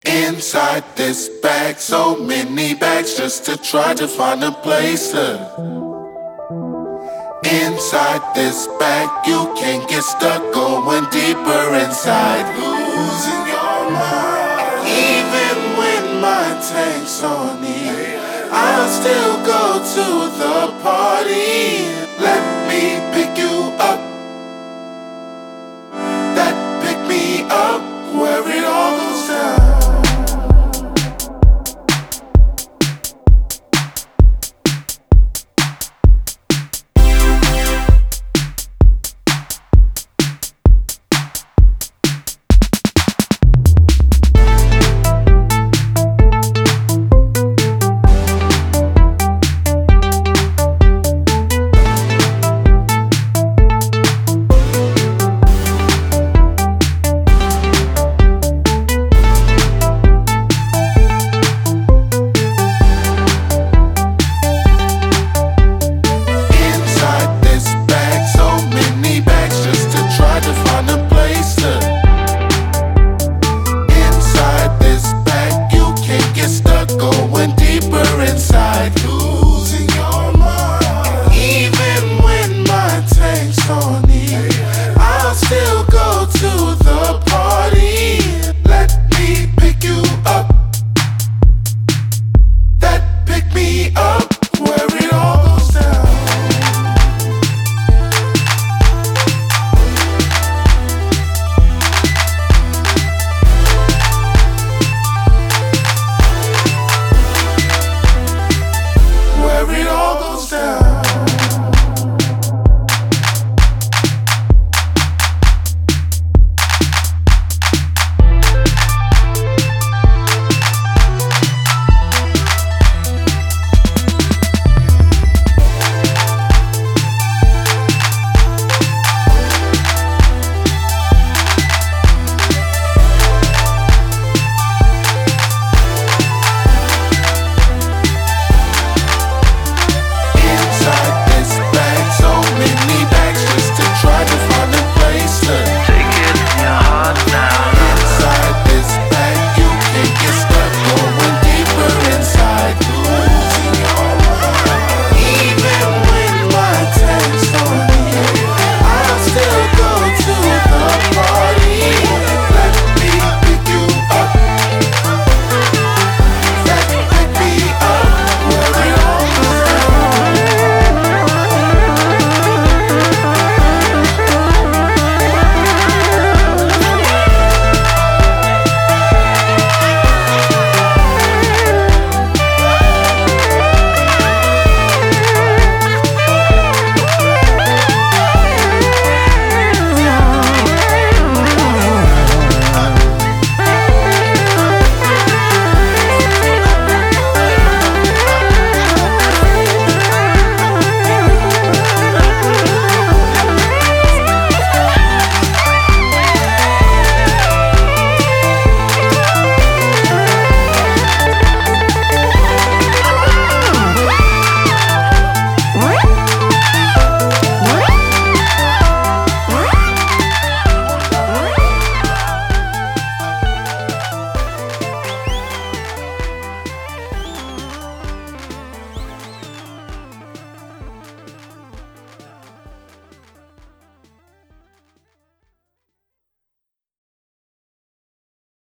Inside this bag, so many bags just to try to find a place to. Inside this bag, you can get stuck going deeper inside, losing your mind. Even when my tank's on E, I'll still go to the party. Let me pick